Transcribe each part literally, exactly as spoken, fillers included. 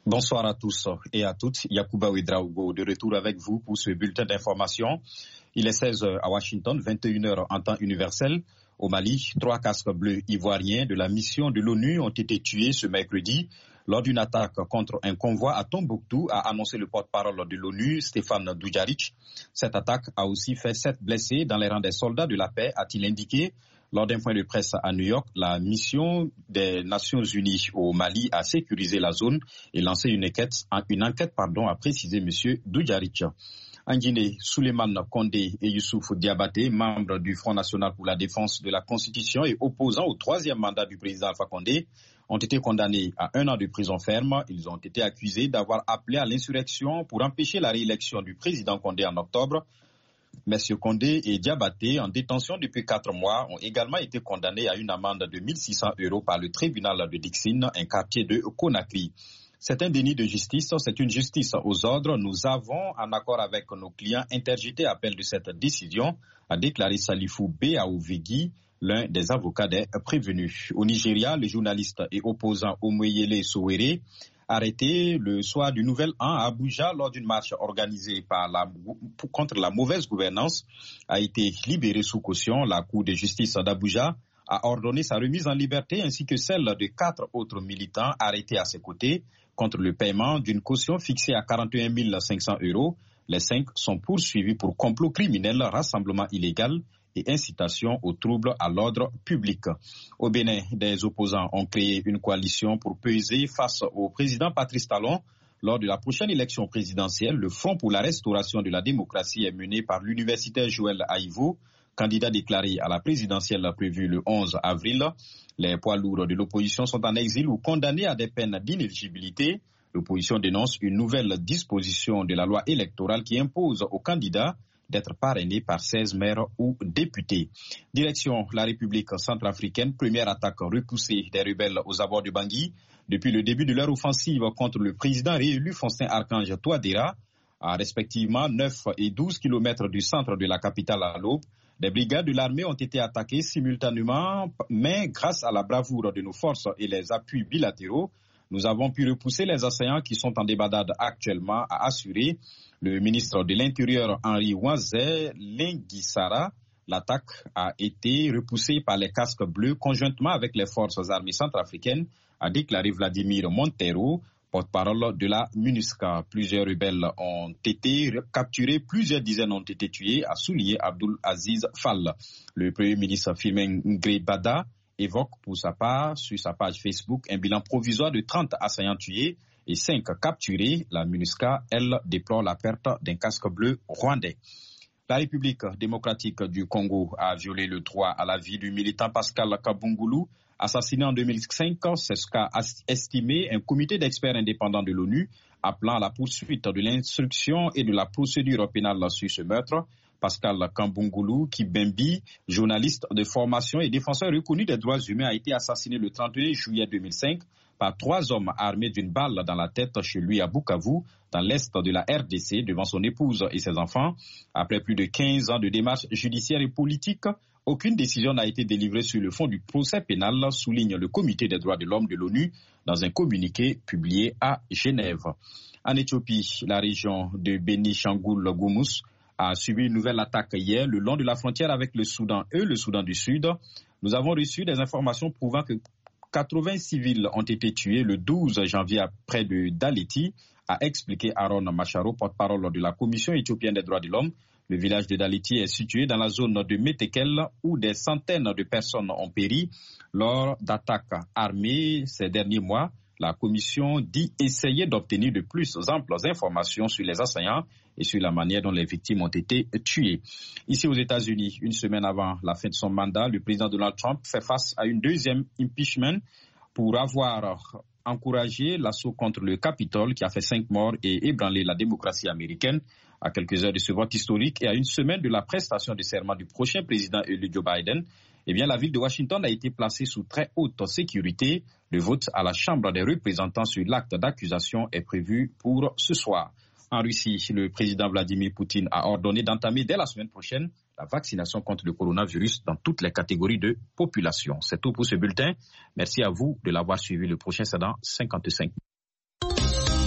Bonsoir à tous et à toutes. Yacouba Ouedraogo de retour avec vous pour ce bulletin d'information. Il est seize heures à Washington, vingt et une heures en temps universel. Au Mali, trois casques bleus ivoiriens de la mission de l'ONU ont été tués ce mercredi lors d'une attaque contre un convoi à Tombouctou, a annoncé le porte-parole de l'ONU, Stéphane Dujarric. Cette attaque a aussi fait sept blessés dans les rangs des soldats de la paix, a-t-il indiqué. Lors d'un point de presse à New York, la mission des Nations Unies au Mali a sécurisé la zone et lancé une enquête, une enquête pardon, a précisé M. Dujarric. En Guinée, Souleymane Condé et Youssouf Diabaté, membres du Front National pour la défense de la Constitution et opposants au troisième mandat du président Alpha Condé, ont été condamnés à un an de prison ferme. Ils ont été accusés d'avoir appelé à l'insurrection pour empêcher la réélection du président Condé en octobre. Messieurs Condé et Diabaté, en détention depuis quatre mois, ont également été condamnés à une amende de mille six cents euros par le tribunal de Dixine, un quartier de Conakry. C'est un déni de justice, c'est une justice aux ordres. Nous avons, en accord avec nos clients, interjeté appel de cette décision, a déclaré Salifou Béaouvegui, l'un des avocats des prévenus. Au Nigeria, le journaliste et opposant Omoyele Sowore, arrêté le soir du Nouvel An à Abuja lors d'une marche organisée par la, contre la mauvaise gouvernance, a été libéré sous caution. La Cour de justice d'Abuja a ordonné sa remise en liberté ainsi que celle de quatre autres militants arrêtés à ses côtés contre le paiement d'une caution fixée à quarante et un mille cinq cents euros. Les cinq sont poursuivis pour complot criminel, rassemblement illégal et incitation aux troubles à l'ordre public. Au Bénin, des opposants ont créé une coalition pour peser face au président Patrice Talon. Lors de la prochaine élection présidentielle, le Front pour la restauration de la démocratie est mené par l'universitaire Joël Aïvo, candidat déclaré à la présidentielle prévue le onze avril. Les poids lourds de l'opposition sont en exil ou condamnés à des peines d'inéligibilité. L'opposition dénonce une nouvelle disposition de la loi électorale qui impose aux candidats d'être parrainé par seize maires ou députés. Direction la République centrafricaine, première attaque repoussée des rebelles aux abords de Bangui. Depuis le début de leur offensive contre le président réélu Faustin Archange Touadéra, à respectivement neuf et douze kilomètres du centre de la capitale à l'aube, des brigades de l'armée ont été attaquées simultanément, mais grâce à la bravoure de nos forces et les appuis bilatéraux, nous avons pu repousser les assaillants qui sont en débandade actuellement, a assuré le ministre de l'Intérieur Henri Ouazé Linguissara. L'attaque a été repoussée par les casques bleus conjointement avec les forces armées centrafricaines, a déclaré Vladimir Montero, porte-parole de la MINUSCA. Plusieurs rebelles ont été capturés, plusieurs dizaines ont été tués, a souligné Abdul Aziz Fall. Le premier ministre Firmin Ngrebada évoque pour sa part sur sa page Facebook un bilan provisoire de trente assaillants tués et cinq capturés. La MINUSCA, elle, déplore la perte d'un casque bleu rwandais. La République démocratique du Congo a violé le droit à la vie du militant Pascal Kabungulu, assassiné en deux mille cinq. C'est ce qu'a estimé un comité d'experts indépendants de l'ONU appelant à la poursuite de l'instruction et de la procédure pénale sur ce meurtre. Pascal Kabungulu Kibembi, journaliste de formation et défenseur reconnu des droits humains, a été assassiné le trente et un juillet deux mille cinq par trois hommes armés d'une balle dans la tête chez lui à Bukavu, dans l'est de la R D C, devant son épouse et ses enfants. Après plus de quinze ans de démarches judiciaires et politiques, aucune décision n'a été délivrée sur le fond du procès pénal, souligne le Comité des droits de l'homme de l'ONU dans un communiqué publié à Genève. En Éthiopie, la région de Béni-Shangoul-Goumus a subi une nouvelle attaque hier le long de la frontière avec le Soudan et le Soudan du Sud. Nous avons reçu des informations prouvant que quatre-vingts civils ont été tués le douze janvier près de Daliti, a expliqué Aaron Macharo, porte-parole de la Commission éthiopienne des droits de l'homme. Le village de Daliti est situé dans la zone de Metekel où des centaines de personnes ont péri lors d'attaques armées ces derniers mois. La commission dit essayer d'obtenir de plus amples informations sur les assaillants et sur la manière dont les victimes ont été tuées. Ici aux États-Unis, une semaine avant la fin de son mandat, le président Donald Trump fait face à une deuxième impeachment pour avoir encouragé l'assaut contre le Capitole qui a fait cinq morts et ébranlé la démocratie américaine. À quelques heures de ce vote historique et à une semaine de la prestation de serment du prochain président élu Joe Biden, eh bien, la ville de Washington a été placée sous très haute sécurité. Le vote à la Chambre des représentants sur l'acte d'accusation est prévu pour ce soir. En Russie, le président Vladimir Poutine a ordonné d'entamer dès la semaine prochaine la vaccination contre le coronavirus dans toutes les catégories de population. C'est tout pour ce bulletin. Merci à vous de l'avoir suivi. Le prochain, c'est dans cinquante-cinq minutes.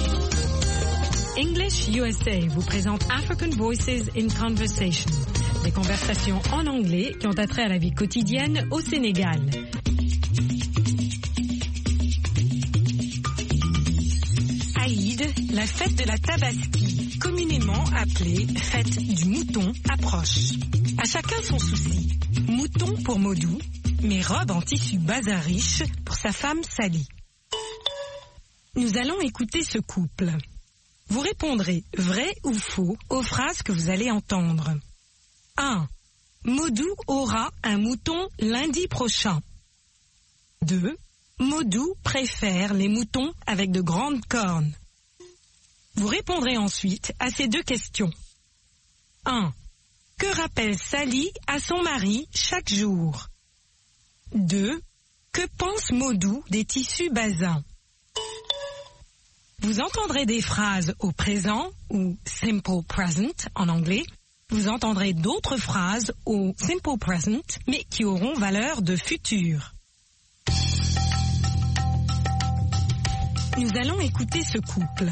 English U S A vous présente African Voices in Conversation, des conversations en anglais qui ont attrait à la vie quotidienne au Sénégal. Aïd, la fête de la Tabaski, communément appelée fête du mouton, approche. À chacun son souci. Mouton pour Modou, mais robe en tissu bazin riche pour sa femme Sally. Nous allons écouter ce couple. Vous répondrez vrai ou faux aux phrases que vous allez entendre. un. Modou aura un mouton lundi prochain. deux. Modou préfère les moutons avec de grandes cornes. Vous répondrez ensuite à ces deux questions. un. Que rappelle Sally à son mari chaque jour? deux. Que pense Modou des tissus bazins? Vous entendrez des phrases au présent ou simple present en anglais. Vous entendrez d'autres phrases au simple present mais qui auront valeur de futur. Nous allons écouter ce couple.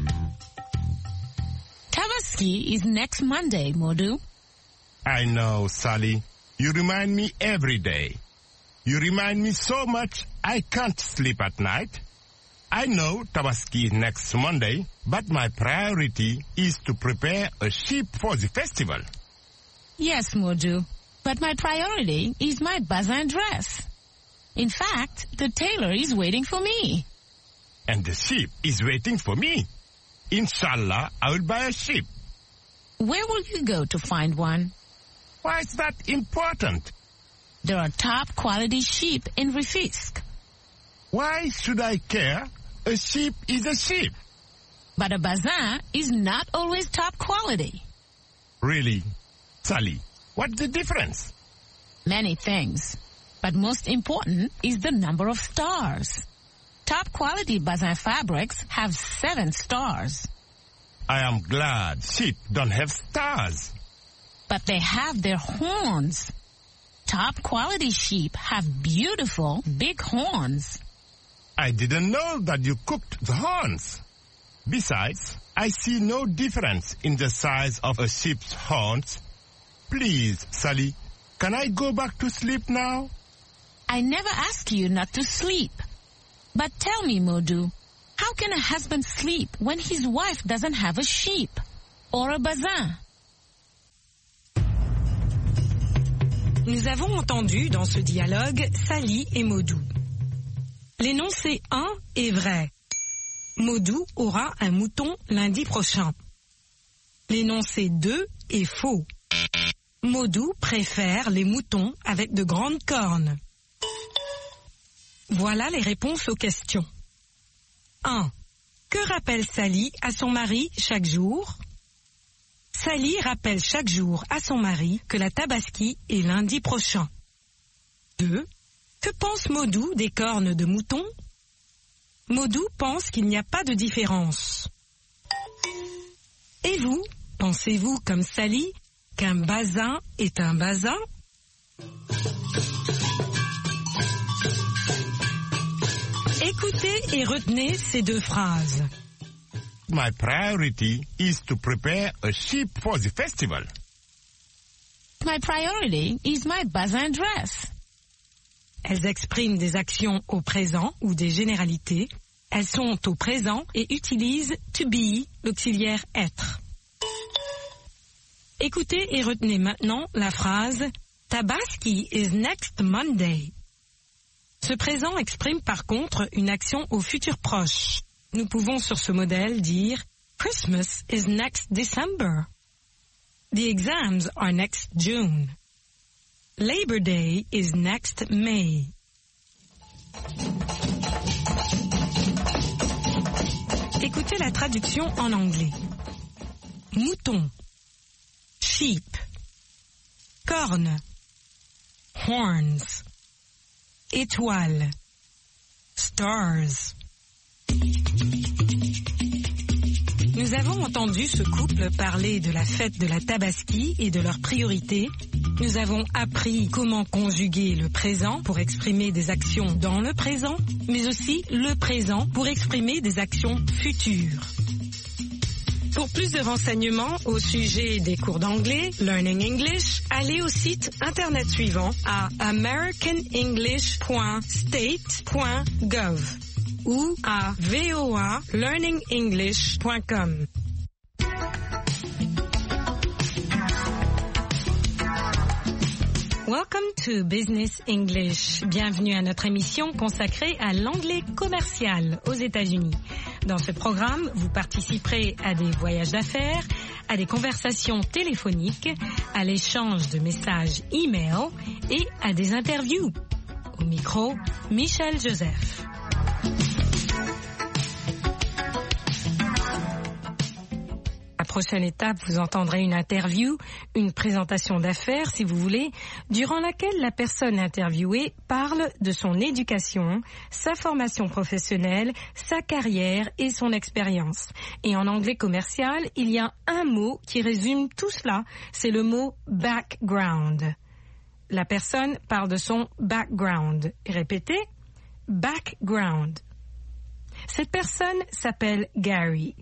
Tabaski is next Monday, Modou. I know, Sally. You remind me every day. You remind me so much I can't sleep at night. I know Tabaski is next Monday, but my priority is to prepare a sheep for the festival. Yes, Modou, but my priority is my bazin dress. In fact, the tailor is waiting for me. And the sheep is waiting for me. Inshallah, I will buy a sheep. Where will you go to find one? Why is that important? There are top quality sheep in Rufisque. Why should I care? A sheep is a sheep. But a bazin is not always top quality. Really? Sally, what's the difference? Many things. But most important is the number of stars. Top quality bazin fabrics have seven stars. I am glad sheep don't have stars. But they have their horns. Top quality sheep have beautiful big horns. I didn't know that you cooked the horns. Besides, I see no difference in the size of a sheep's horns. Please, Sally, can I go back to sleep now? I never ask you not to sleep. But tell me, Modou, how can a husband sleep when his wife doesn't have a sheep or a bazin? Nous avons entendu dans ce dialogue Sally et Modou. L'énoncé un est vrai. Modou aura un mouton lundi prochain. L'énoncé deux est faux. Modou préfère les moutons avec de grandes cornes. Voilà les réponses aux questions. un. Que rappelle Sally à son mari chaque jour? Sally rappelle chaque jour à son mari que la Tabaski est lundi prochain. deux. Que pense Modou des cornes de mouton? Modou pense qu'il n'y a pas de différence. Et vous, pensez-vous comme Sally qu'un bazin est un bazin? Écoutez et retenez ces deux phrases. My priority is to prepare a sheep for the festival. My priority is my bazin dress. Elles expriment des actions au présent ou des généralités. Elles sont au présent et utilisent to be, l'auxiliaire être. Écoutez et retenez maintenant la phrase Tabaski is next Monday. Ce présent exprime par contre une action au futur proche. Nous pouvons sur ce modèle dire Christmas is next December. The exams are next June. Labor Day is next May. Écoutez la traduction en anglais. Mouton, sheep, corne, horns, étoile, stars. Nous avons entendu ce couple parler de la fête de la Tabaski et de leurs priorités. Nous avons appris comment conjuguer le présent pour exprimer des actions dans le présent, mais aussi le présent pour exprimer des actions futures. Pour plus de renseignements au sujet des cours d'anglais, Learning English, allez au site internet suivant à american english point state point gov ou à v o a learning english point com. Welcome to Business English. Bienvenue à notre émission consacrée à l'anglais commercial aux États-Unis. Dans ce programme, vous participerez à des voyages d'affaires, à des conversations téléphoniques, à l'échange de messages e-mail et à des interviews. Au micro, Michel Joseph. La prochaine étape, vous entendrez une interview, une présentation d'affaires, si vous voulez, durant laquelle la personne interviewée parle de son éducation, sa formation professionnelle, sa carrière et son expérience. Et en anglais commercial, il y a un mot qui résume tout cela, c'est le mot background. La personne parle de son background. Répétez, background. Cette personne s'appelle Gary.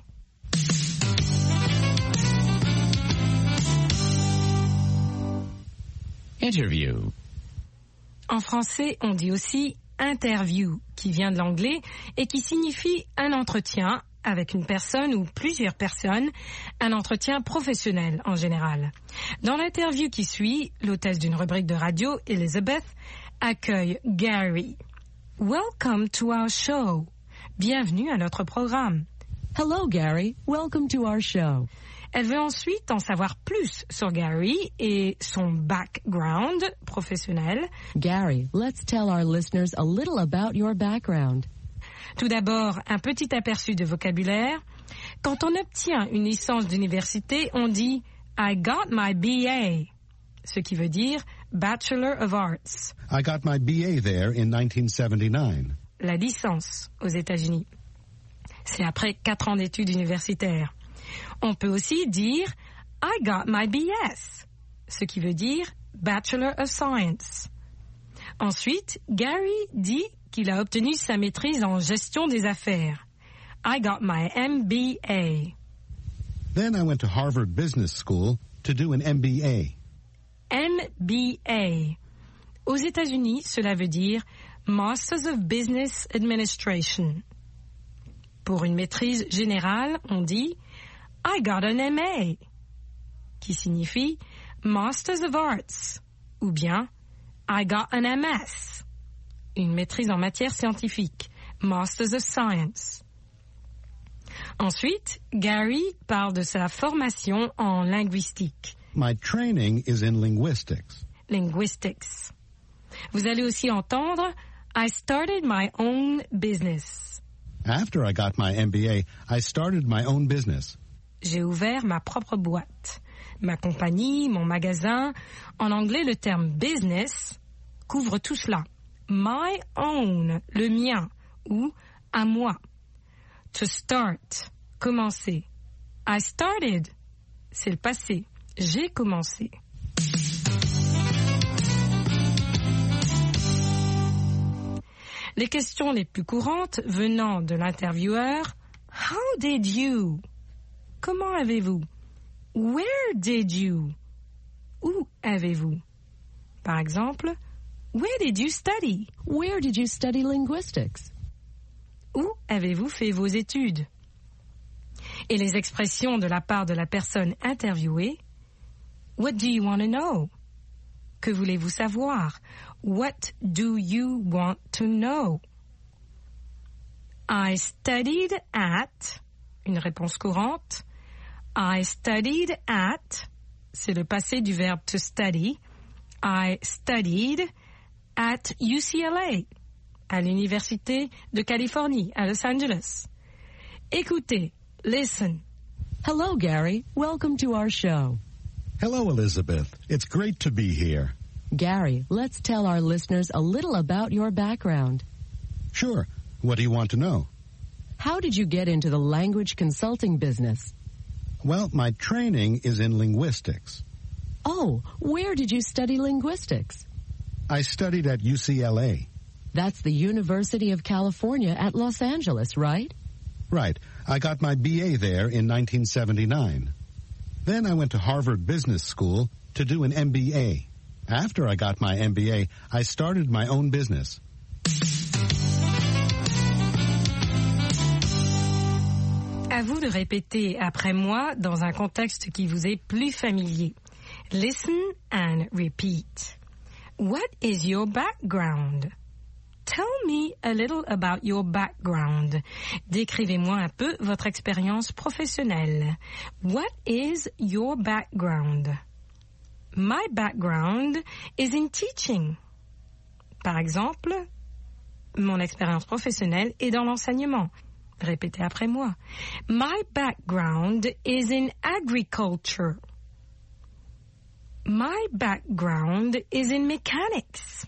Interview. En français, on dit aussi interview, qui vient de l'anglais et qui signifie un entretien avec une personne ou plusieurs personnes, un entretien professionnel en général. Dans l'interview qui suit, l'hôtesse d'une rubrique de radio, Elizabeth, accueille Gary. Welcome to our show. Bienvenue à notre programme. Hello, Gary. Welcome to our show. Elle veut ensuite en savoir plus sur Gary et son background professionnel. Gary, let's tell our listeners a little about your background. Tout d'abord, un petit aperçu de vocabulaire. Quand on obtient une licence d'université, on dit « I got my B A », ce qui veut dire « Bachelor of Arts ». I got my B A there in nineteen seventy-nine. La licence aux États-Unis. C'est après quatre ans d'études universitaires. On peut aussi dire « I got my B S », ce qui veut dire « Bachelor of Science ». Ensuite, Gary dit qu'il a obtenu sa maîtrise en gestion des affaires. « I got my M B A ». Then I went to Harvard Business School to do an M B A. M B A. Aux États-Unis, cela veut dire « Masters of Business Administration ». Pour une maîtrise générale, on dit « I got an M A », qui signifie Masters of Arts, ou bien I got an M S, une maîtrise en matière scientifique, Masters of Science. Ensuite, Gary parle de sa formation en linguistique. My training is in linguistics. Linguistics. Vous allez aussi entendre I started my own business. After I got my M B A, I started my own business. J'ai ouvert ma propre boîte, ma compagnie, mon magasin. En anglais, le terme business couvre tout cela. My own, le mien, ou à moi. To start, commencer. I started, c'est le passé. J'ai commencé. Les questions les plus courantes venant de l'intervieweur, How did you? Comment avez-vous? Where did you? Où avez-vous? Par exemple, Where did you study? Where did you study linguistics? Où avez-vous fait vos études? Et les expressions de la part de la personne interviewée, What do you want to know? Que voulez-vous savoir? What do you want to know? I studied at, une réponse courante. I studied at, c'est le passé du verbe to study. I studied at U C L A, à l'Université de Californie, à Los Angeles. Écoutez, listen. Hello, Gary. Welcome to our show. Hello, Elizabeth. It's great to be here. Gary, let's tell our listeners a little about your background. Sure. What do you want to know? How did you get into the language consulting business? Well, my training is in linguistics. Oh, where did you study linguistics? I studied at U C L A. That's the University of California at Los Angeles, right? Right. I got my B A there in nineteen seventy-nine. Then I went to Harvard Business School to do an M B A. After I got my M B A, I started my own business. À vous de répéter après moi dans un contexte qui vous est plus familier. Listen and repeat. What is your background? Tell me a little about your background. Décrivez-moi un peu votre expérience professionnelle. What is your background? My background is in teaching. Par exemple, mon expérience professionnelle est dans l'enseignement. Répétez après moi. My background is in agriculture. My background is in mechanics.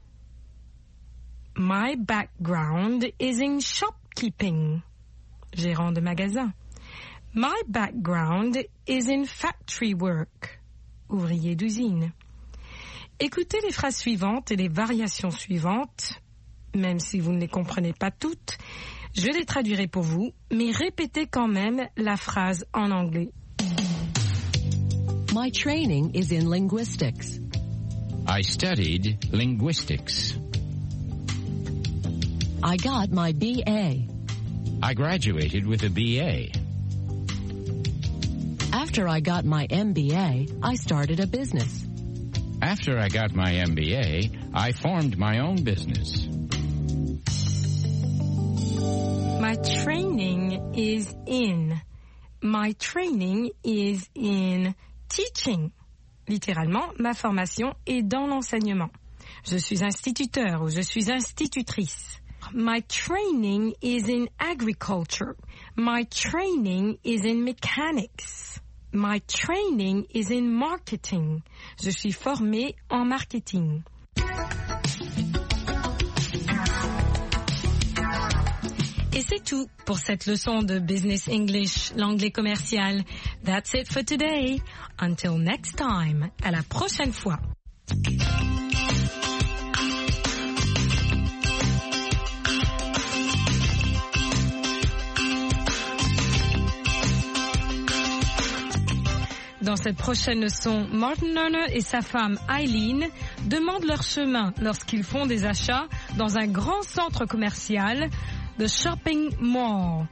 My background is in shopkeeping. Gérant de magasin. My background is in factory work. Ouvrier d'usine. Écoutez les phrases suivantes et les variations suivantes, même si vous ne les comprenez pas toutes. Je les traduirai pour vous, mais répétez quand même la phrase en anglais. My training is in linguistics. I studied linguistics. I got my B A. I graduated with a B A. After I got my M B A, I started a business. After I got my M B A, I formed my own business. My training is in. My training is in teaching. Littéralement, ma formation est dans l'enseignement. Je suis instituteur ou je suis institutrice. My training is in agriculture. My training is in mechanics. My training is in marketing. Je suis formée en marketing. Et c'est tout pour cette leçon de Business English, l'anglais commercial. That's it for today. Until next time. À la prochaine fois. Dans cette prochaine leçon, Martin Lerner et sa femme Eileen demandent leur chemin lorsqu'ils font des achats dans un grand centre commercial, the shopping mall.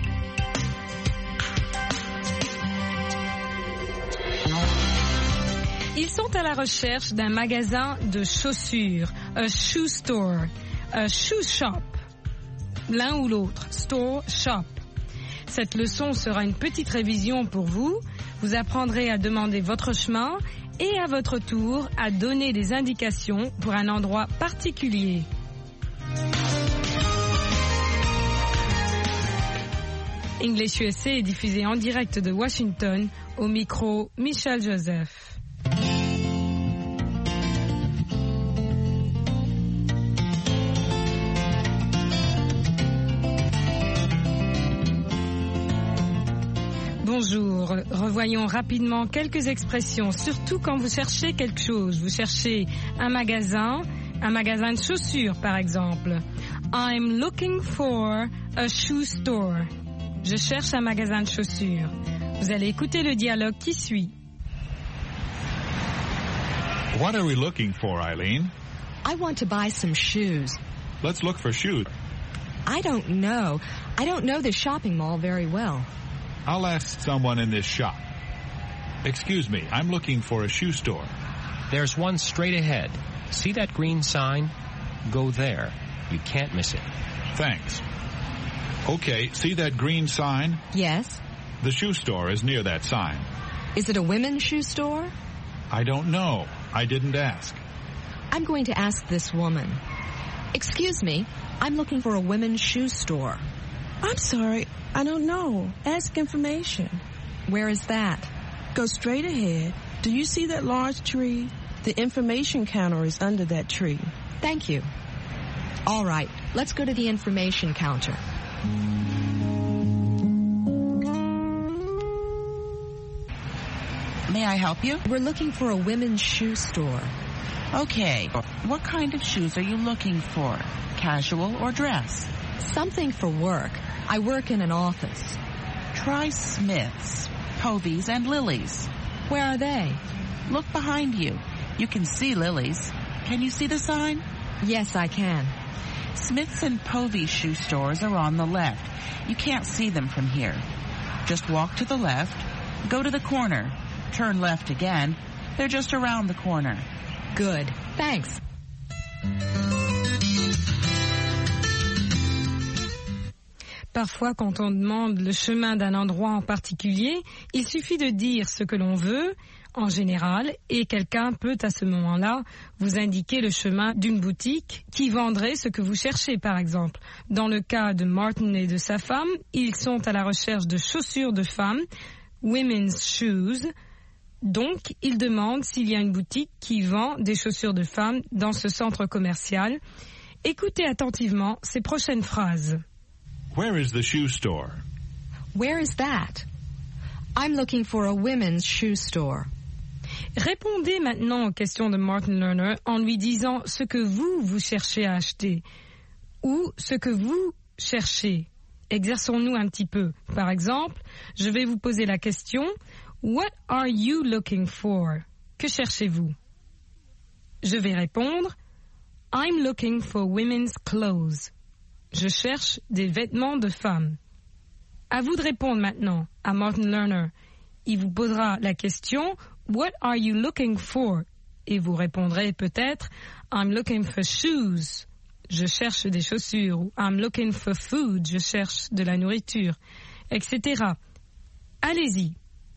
Ils sont à la recherche d'un magasin de chaussures, a shoe store, a shoe shop, l'un ou l'autre, store, shop. Cette leçon sera une petite révision pour vous. Vous apprendrez à demander votre chemin et à votre tour à donner des indications pour un endroit particulier. English U S A est diffusé en direct de Washington, au micro Michel Joseph. Bonjour, revoyons rapidement quelques expressions, surtout quand vous cherchez quelque chose. Vous cherchez un magasin, un magasin de chaussures par exemple. I'm looking for a shoe store. Je cherche un magasin de chaussures. Vous allez écouter le dialogue qui suit. What are we looking for, Eileen? I want to buy some shoes. Let's look for shoes. I don't know. I don't know the shopping mall very well. I'll ask someone in this shop. Excuse me, I'm looking for a shoe store. There's one straight ahead. See that green sign? Go there. You can't miss it. Thanks. Okay, see that green sign? Yes. The shoe store is near that sign. Is it a women's shoe store? I don't know. I didn't ask. I'm going to ask this woman. Excuse me, I'm looking for a women's shoe store. I'm sorry, I don't know. Ask information. Where is that? Go straight ahead. Do you see that large tree? The information counter is under that tree. Thank you. All right, let's go to the information counter. May I help you? We're looking for a women's shoe store. Okay. What kind of shoes are you looking for? Casual or dress? Something for work. I work in an office. Try Smith's, Povey's, and Lily's. Where are they? Look behind you. You can see Lily's. Can you see the sign? Yes, I can. Smith's and Povey's shoe stores are on the left. You can't see them from here. Just walk to the left, go to the corner, turn left again. They're just around the corner. Good. Thanks. Parfois, quand on demande le chemin d'un endroit en particulier, il suffit de dire ce que l'on veut, en général, et quelqu'un peut à ce moment-là vous indiquer le chemin d'une boutique qui vendrait ce que vous cherchez, par exemple. Dans le cas de Martin et de sa femme, ils sont à la recherche de chaussures de femmes, women's shoes. Donc, ils demandent s'il y a une boutique qui vend des chaussures de femmes dans ce centre commercial. Écoutez attentivement ces prochaines phrases. Where is the shoe store? Where is that? I'm looking for a women's shoe store. Répondez maintenant aux questions de Martin Lerner en lui disant ce que vous, vous cherchez à acheter ou ce que vous cherchez. Exerçons-nous un petit peu. Par exemple, je vais vous poser la question « What are you looking for ?» Que cherchez-vous? Je vais répondre « I'm looking for women's clothes » Je cherche des vêtements de femmes. À vous de répondre maintenant à Martin Lerner. Il vous posera la question « What are you looking for ?» Et vous répondrez peut-être « I'm looking for shoes » Je cherche des chaussures. Ou « I'm looking for food » Je cherche de la nourriture, et cetera. Allez-y.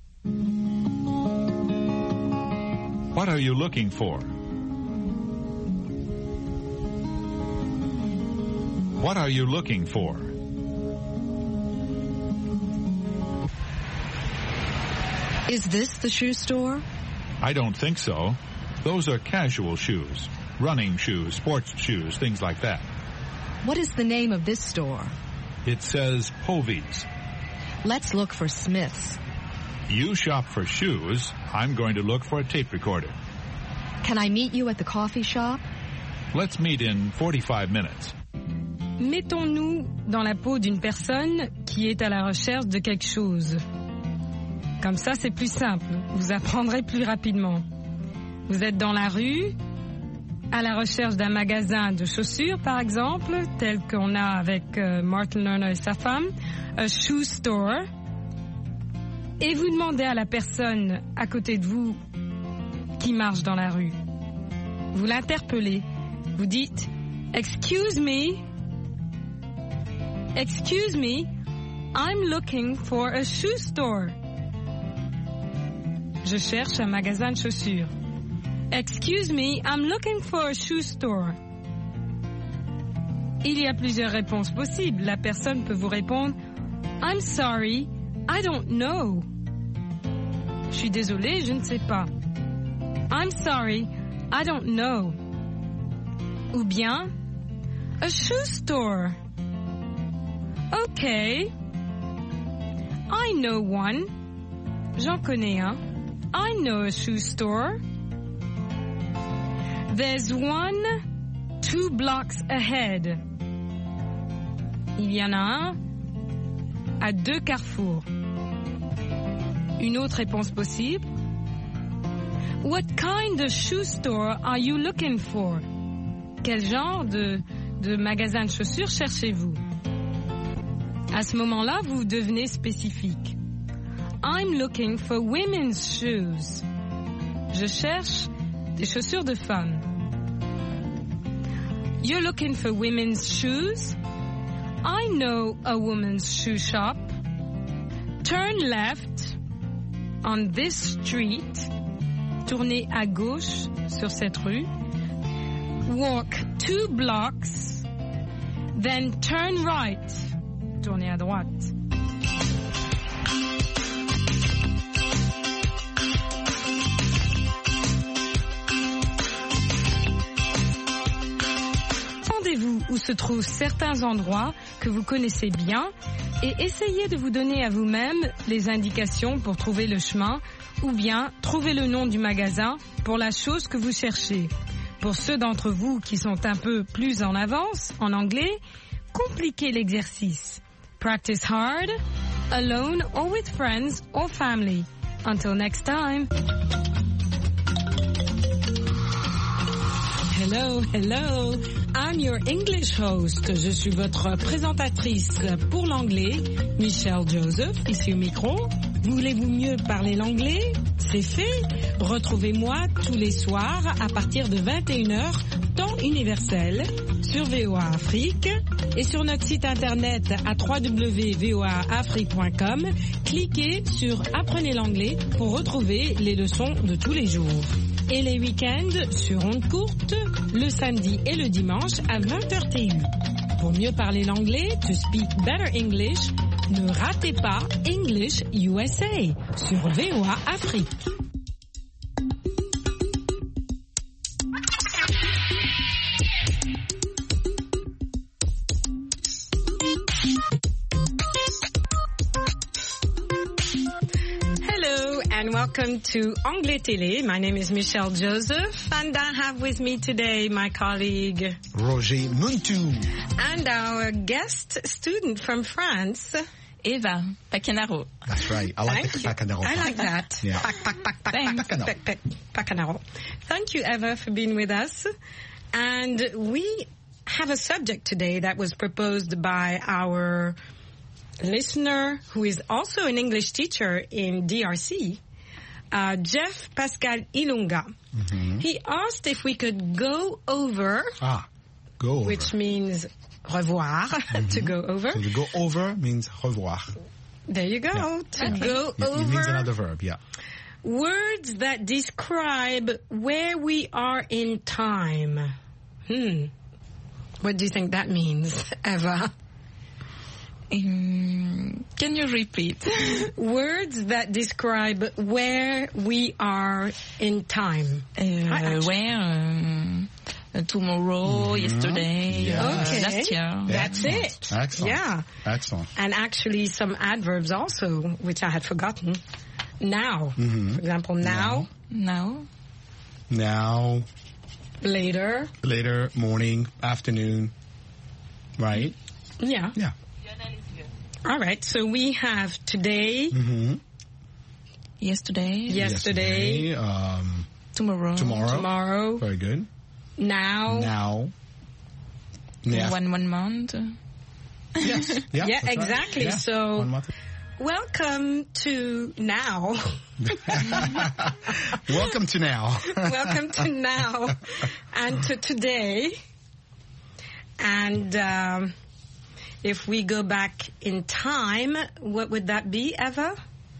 What are you looking for? What are you looking for? Is this the shoe store? I don't think so. Those are casual shoes. Running shoes, sports shoes, things like that. What is the name of this store? It says Povey's. Let's look for Smith's. You shop for shoes. I'm going to look for a tape recorder. Can I meet you at the coffee shop? Let's meet in forty-five minutes. Mettons-nous dans la peau d'une personne qui est à la recherche de quelque chose. Comme ça, c'est plus simple. Vous apprendrez plus rapidement. Vous êtes dans la rue, à la recherche d'un magasin de chaussures, par exemple, tel qu'on a avec euh, Martin Lerner et sa femme, a shoe store, et vous demandez à la personne à côté de vous qui marche dans la rue. Vous l'interpellez. Vous dites « Excuse me, excuse me, I'm looking for a shoe store. » Je cherche un magasin de chaussures. Excuse me, I'm looking for a shoe store. Il y a plusieurs réponses possibles. La personne peut vous répondre I'm sorry, I don't know. Je suis désolé, je ne sais pas. I'm sorry, I don't know. Ou bien a shoe store. Okay. I know one. J'en connais un. I know a shoe store. There's one two blocks ahead. Il y en a un à deux carrefours. Une autre réponse possible. What kind of shoe store are you looking for? Quel genre de, de magasin de chaussures cherchez-vous? À ce moment-là, vous devenez spécifique. I'm looking for women's shoes. Je cherche des chaussures de femmes. You're looking for women's shoes? I know a woman's shoe shop. Turn left on this street. Tournez à gauche sur cette rue. Walk two blocks. Then turn right. Tournez à droite. Demandez-vous où se trouvent certains endroits que vous connaissez bien et essayez de vous donner à vous-même les indications pour trouver le chemin ou bien trouver le nom du magasin pour la chose que vous cherchez. Pour ceux d'entre vous qui sont un peu plus en avance en anglais, compliquez l'exercice. Practice hard, alone or with friends or family. Until next time. Hello, hello. I'm your English host. Je suis votre présentatrice pour l'anglais, Michelle Joseph, ici au micro. Voulez-vous mieux parler l'anglais? C'est fait. Retrouvez-moi tous les soirs à partir de vingt et une heures, temps universel, sur V O A Afrique et sur notre site internet à w w w point v o a afrique point com. Cliquez sur Apprenez l'anglais pour retrouver les leçons de tous les jours. Et les week-ends sur ondes courtes, le samedi et le dimanche à vingt heures T U. Pour mieux parler l'anglais, to speak better English, ne ratez pas English U S A sur V O A Afrique. And welcome to Anglais Télé. My name is Michelle Joseph, and I have with me today my colleague Roger Muntu, and our guest student from France, Eva Pacanaro. That's right. I like Thank the Pacanaro. I like that. Yeah. Pac, pac, pac, pac, pac, pac, pac, Pacanaro. Thank you, Eva, for being with us. And we have a subject today that was proposed by our listener, who is also an English teacher in D R C, uh, Jeff Pascal Ilunga. Mm-hmm. He asked if we could go over, ah, go over. which means revoir, mm-hmm. to go over. So to go over means revoir. There you go. Yeah. To Okay. go it, over. It means another verb, yeah. Words that describe where we are in time. Hmm. What do you think that means, Eva? Um, can you repeat? Words that describe where we are in time. Uh, where? Um, uh, tomorrow, Mm-hmm. yesterday, Yeah. uh, Okay. last year. That's Excellent. it. Excellent. Yeah. Excellent. And actually some adverbs also, which I had forgotten. Now. Mm-hmm. For example, now. Now. Now, Later. later, morning, afternoon, right? Yeah. Yeah. All right. So we have today, Mm-hmm. Yesterday. yesterday, um, Tomorrow. tomorrow. tomorrow, Very good. now. Now. Yeah. One one month. Yes. Yeah, Yeah, that's right. exactly. Yeah. So One month. welcome to now. Welcome to now. Welcome to now and to today. And um, if we go back in time, what would that be, Eva?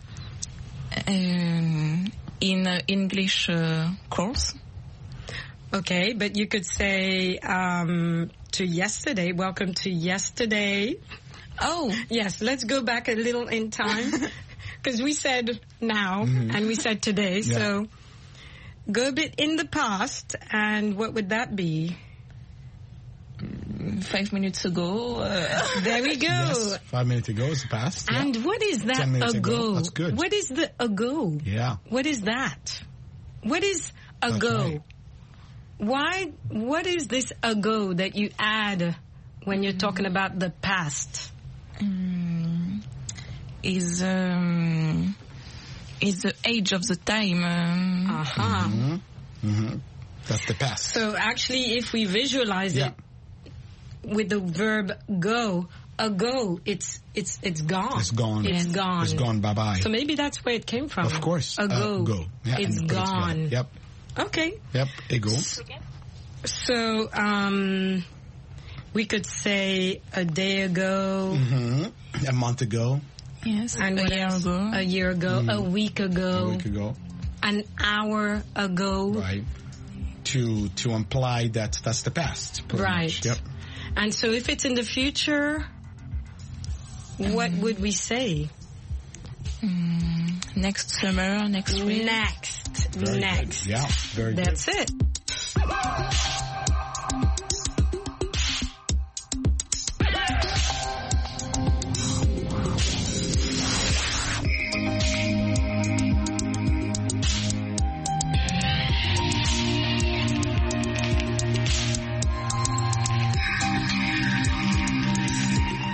Um, in uh, English uh, course. Okay, but you could say um, to yesterday. Welcome to yesterday. Oh. Yes, let's go back a little in time. Because we said now Mm-hmm. and we said today. Yeah. So go a bit in the past, and what would that be? Five minutes ago. Uh, There we go. Yes. Five minutes ago is the past. Yeah. And what is that Ten minutes ago? ago. That's good. What is the ago? Yeah. What is that? What is ago? right. Why? What is this ago that you add when you're talking about the past? um, is um, is the age of the time. Um, Uh-huh. Mm-hmm. Mm-hmm. That's the past. So actually, if we visualize Yeah. it with the verb go, ago, it's it's it's gone. It's gone. It's gone. It's gone. Bye bye. So maybe that's where it came from. Of course. Ago. Uh, go. Yeah, It's and put it together. gone. Yep. Okay. Yep. Ego. So um, we could say a day ago. Mm-hmm. A month ago. yes. And a what year else? ago. A year ago. Mm. A week ago. A week ago. An hour ago. Right. To to imply that that's the past. pretty Right. much. Yep. And so if it's in the future, what would we say? Mm, next summer, next week. Next. Very Next. good. Yeah. Very That's it.